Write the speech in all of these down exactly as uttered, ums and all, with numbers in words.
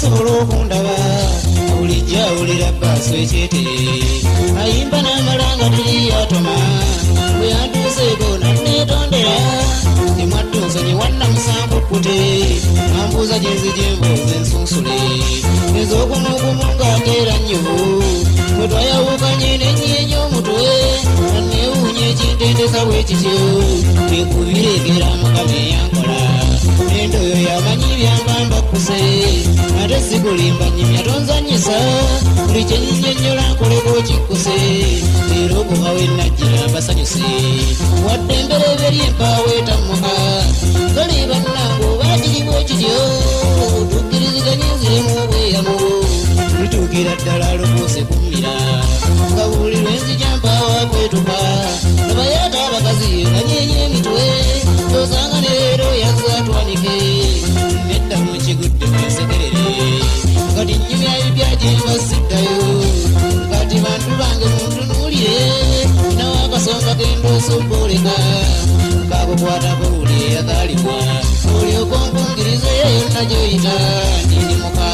tasobola okundaba bulijjo awulira baaso ekyete ayimba n'amalanga tiyatoma bwe yantuuseeko nanneetondera temwaddunsonyi wanna musanvu kkute ambuuza gyenzija emboozi ensunsule ez'okumugumu ng'akeera nnyovu bwe twayawukanye n'ennyinya omutwe nanneewuunya ekintendeka bwe kityo ekubireegera mukama eyankola n'endoyo yamanyi byambamba kkuse ate sikulimba nnyimya tonzanyisa buli kyenyinyonnyola nkoleko kikkuse leero okuva we najjira mbasanyuse wadde emberebe lyempaawo etammoka kale bannange oba kiribwa ekityo tukkiriziganye nziremu obweyamo lituukira ddala lokoose kummira nga buli lwenzija mpaawa kwetuka nabaye ate abakazi banyeenya emitwe tosanga ne leero yazza twanike nedda mu kigudde mwesekerere kati nnyumya ebyagyemba siddayo kati bantu bange muntunuulire nawo akasonga kendoosobboleka kakukwatako buli eyazaalibwa olyoka onkungirize yonna gyoyita ndirimuka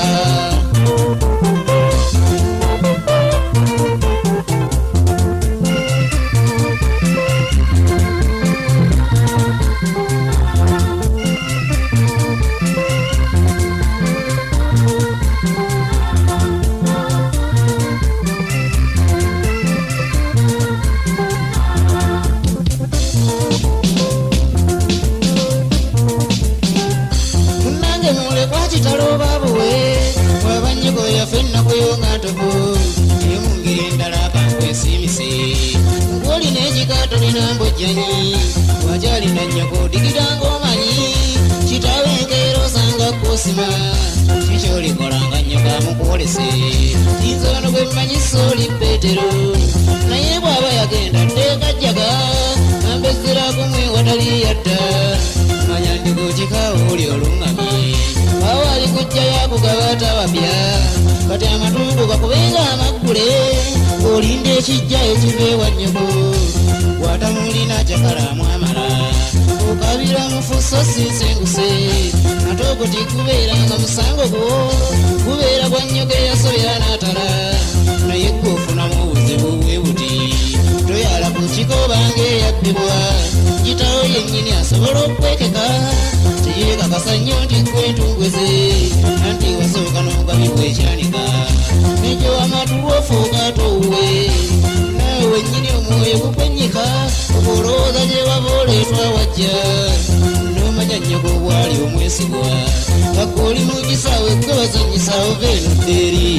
wajali na nyako digidango manyi kitawe ngero sanga kusima kicholi kolanga nyaka mukolese inzono gwe manyi soli petero naye bwaba yagenda teka jaga ambezira kumwe watali yatta manya ndiko kikawo oli olungami awali kujja yakugabata wabya kati amatungo gakubenga amagule olinde ekijja ekiveewa nyoko watamulina jakala mwamala okabira mufuso sinsenguse natoko tikubeera nga musango gwo kubeera gwa nnyoge yasobera n'atala naye gwofunamu obuzibu bwe buti toyala ku kiko bange yabbibwa kitawo yennyini asobola okwekeka teyekakasa nnyo nti kwentungweze anti wasooka n'ogabibwa ekyanika nejo amatulu ofuuka towuwe nawe wennyini omwoyo gukwennyika okulowooza gye waba oleetwa wajja n'omanya nnyoko bwali omwesigwa ngakka oli mu kisaawe gwe bazannyisa ova eno ddeeri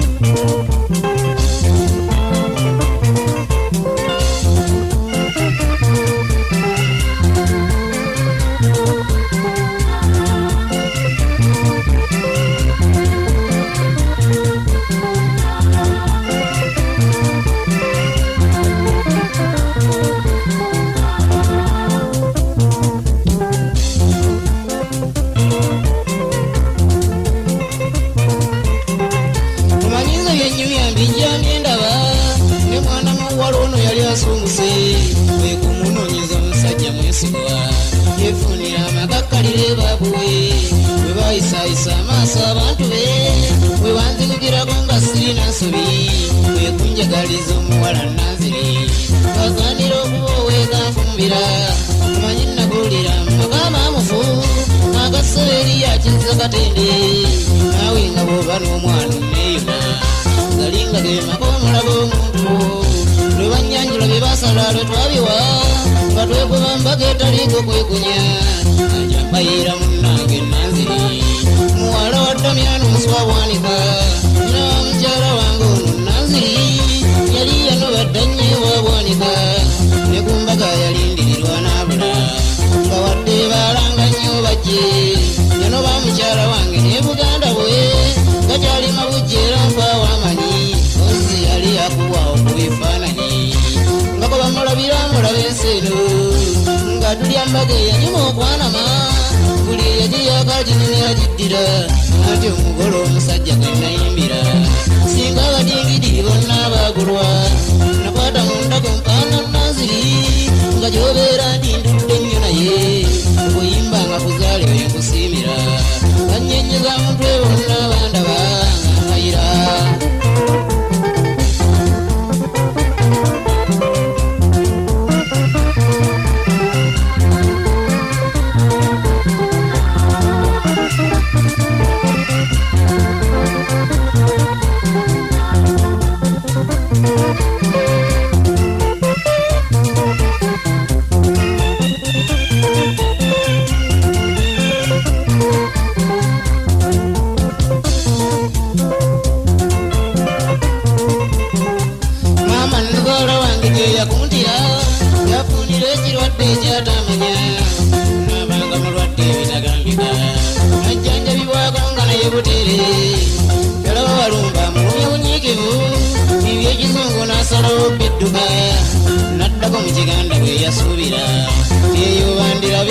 yefunira amagakkalire babuwe bwe bayisaayisa amaaso abantu be bwe banzigukirako nga sirina nsobi bwekunjagaliza omuwala nanziri kasaanira okuba oweeganfumbira omanyi nnabuulira mugamba amufu agasobeeri yakiza katende naawe nga bw'oba n'omwana oneeyuna galinga ge maka omulaba omuntu lwe bannyanjula bye basala lwe twabiwa nga twegoba mbaga etaliiko kwekunya ajambayiira munnange nanziri muwala wa damyano muswabwanika nyina wa mukyala wange ono nanziri yali yanobadda nnyo ewabwanika ne ku mbaga yalindirirwa n'abula nga wadde baalanga nnyo bajje yanoba mukyala wange ne buganda bwe gakyali mabujja era mpaawamanyi ozi yali yakubwawo ku bifaananyi nga kwe bamulabira mulaba enseeno nga tulya mbaga eyanyuma okwanama buli eyagiyakajinene yagiddira ati omugole omusajja genayimbira singa abadingidiri bonna baagulwa nakwata mundako mpaana nanziri nga gyobeera ndindudde nnyo naye okuyimba nga kuzaale wenkusiimira bannyenyeza mutwe bonna bandaba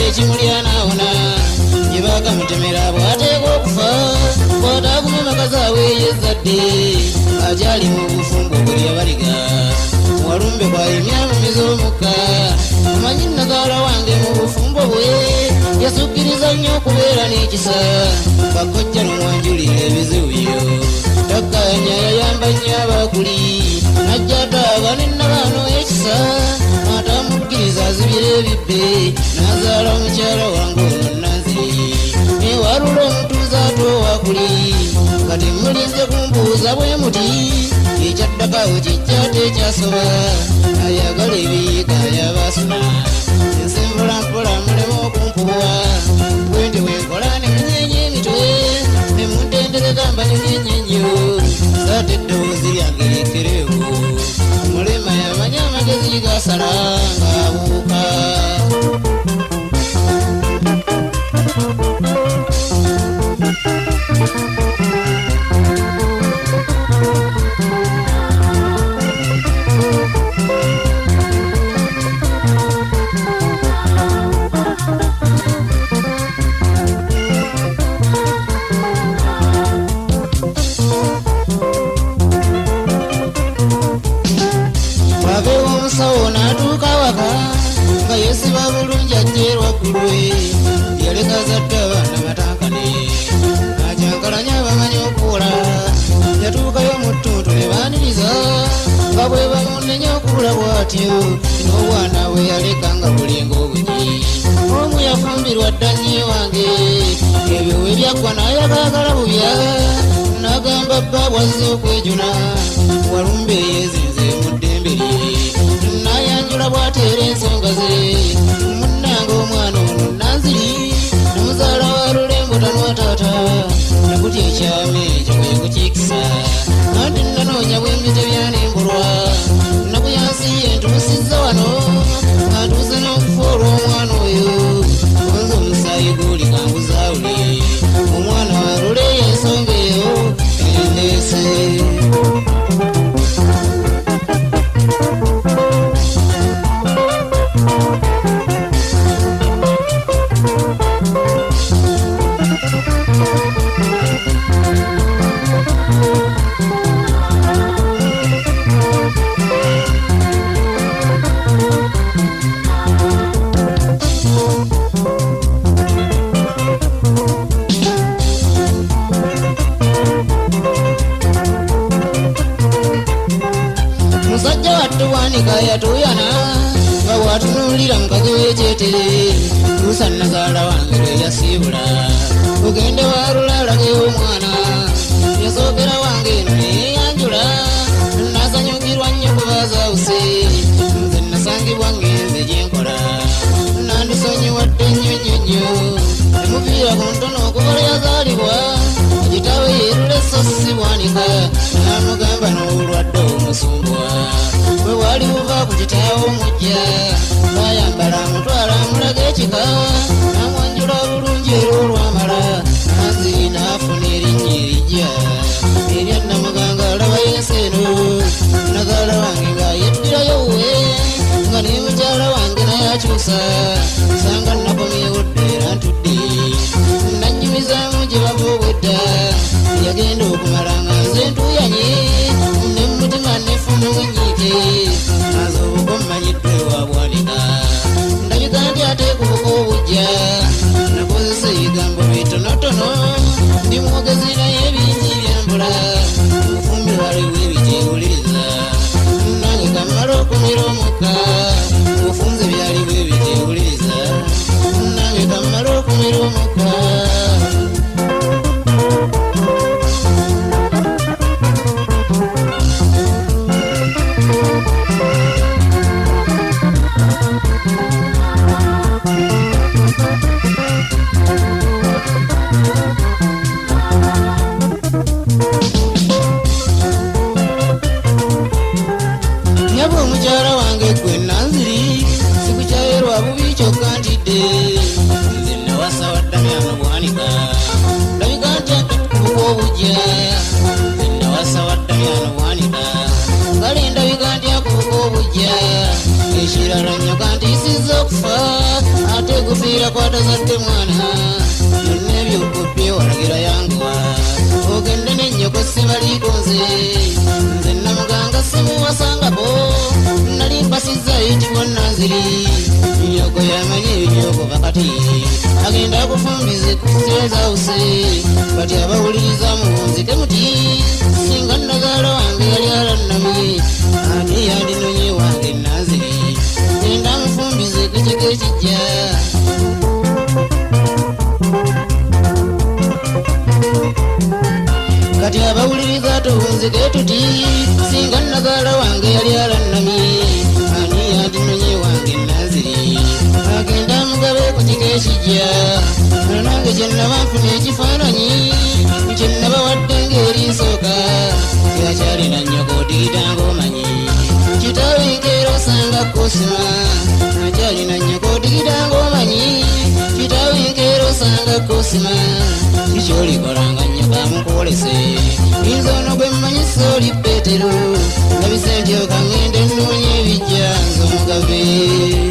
ekimulya naawona gye baakamutemera bw'ateeka okufa bw'ataaguma makazaawe yezzadde akyali mu bufumbo bwe yabaliga walumbe kwayimya mu mizoomukka amanyi nnazaala wange mu bufumbo bwe yasukkiriza nnyo okubeera n'ekisa bakojja nomwanjulira ebizibyo takkanya yayamba nnyo abakuli najja ataaga nennabaano ekisa atamukkiriza azibira ebibbe n'azaala mukyala wange ono nanziri newalula omutuuza ate owakuli nga temulinze kumbuuza bwe muti ekyaddakawo kijja ate ekyasoba ayagala ebiyiga yabasuna ensi mpolampola mulema okumpuwa bwendi wenkola nemunyenya emitwe nemuntendereza mba nenyenyenyo saate eddoboozi lyange lekerewo omulema yamanya amagezi gasala ng'abuuka omusawo n'atuuka waka nga yeesiba bulungi ajjeerwa ggulwe yaleka zadde abaana batankane akyankalanya abamanyi okuwula yatuukayo mu ttuntu ne baaniriza nga bwe bamunenya okuwula bw'atyo n'obwana bwe yaleka nga bulinga obugi omu yafumbirwa ddannyi wange ebyo we byaggwa n'ayagaagala bubya n'agamba bba bwazze okwejuna walumbe yeezinze mu ddembe lye nayanjula bw'ateera ensonga ze munnanga omwana ono nanziri nomuzaala wa lulembo tanwataata nakutya ekyama ekyo bwe kukiikisa anti nanoonya bwembite byanembulwa nakuyansi ye ntumusizza wano atuuse n'okufa olw'omwana oyo onze omusaayi guuli kanguzaawule omwana wa luleyo ensonga eyo endeese musajja wattuwanika yatuyana nga bw'atunuulira mukazi w'ekyetere tuusa nazaala wange lwe yasiibula ogende waalula alageyo omwana yasookera wange eno neyeyanjula nasanyukirwa nnyo kubazaawuse nze nasangibwa ngenze gye nkola nandisonyiwadde nnyo nnyo nnyo emuviira ku ntono okuvala yazaalibwa ekitawe yeerule so sibwanika namugamba n'obulwadde omusumbwa bwe wali buva ku kitaawo omujja bayambala amutwala amulaga ekika namwanjula bulungi era olwamala nanziri naafuna erinnya erijja erya namuganga alaba yensi eno nazaala wange ng'ayeddirayo we nga ne mukyala wange naye akyusa sanga nakomyewo ddeera ntudde nanyumizaamu gye bava obwedda yagenda okumala nga nze ntuyanye ne mmutima nefuna wenyiike aza obuko mmanyiddwa ewabwanika ndabika nti ate kubuka obujja nakozesa ebigambo bitonotono ndi mwogezi naye ebingi byembula obufumbiro waliwo ebikyewuliriza nange kamala okumira omukka obufunze byaliwo ebikyewuliriza nange kamala okumira omukka nyaba omukyala wange gwe nanziri sikukyayerwa bubi kyokka ntidde nze nawasa waddamyano bwanika ndabika nti atekubuka obujja nze nawasa waddamyano bwanika kale ndabika nti akubuka obujja ekirala nnyo kanti isizza okufa ate gufiira kwatazadde mwana byonna ebyokopye walagira yanguwa ogende n'ennyoko sibaliikonze nze namuganga simuwasangako nali mpasizza yitibwa Naziri nnyoko yamanye ebinyoko bakati agenda kufumbize kutezaawuse kati abawuliriza muwunzike muti singa nnazaala wange yali alannamye ate yandinonye wange Naziri genda mufumbize kukiko ekijja kati abawuliriza tuwunzike tuti singa nnazaala wange yali alannamye ani yandinonye wange Naziri agenda mugabe kukiko ekijja nange kyennaba nfuna ekifaananyi kyennaba wadde ng'erisooka yakyalina nnyoko otigitanga omanyi kitaawe nkeera osanga kosima akyalina nnyoko otigitanga omanyi kitaawe nkeera osanga kosima kikyolikolanga nnyoko amukwolese yinza ono gwe mmanyisa oli Peetero nga bisentyo kangende nnoonye ebijja nze omugave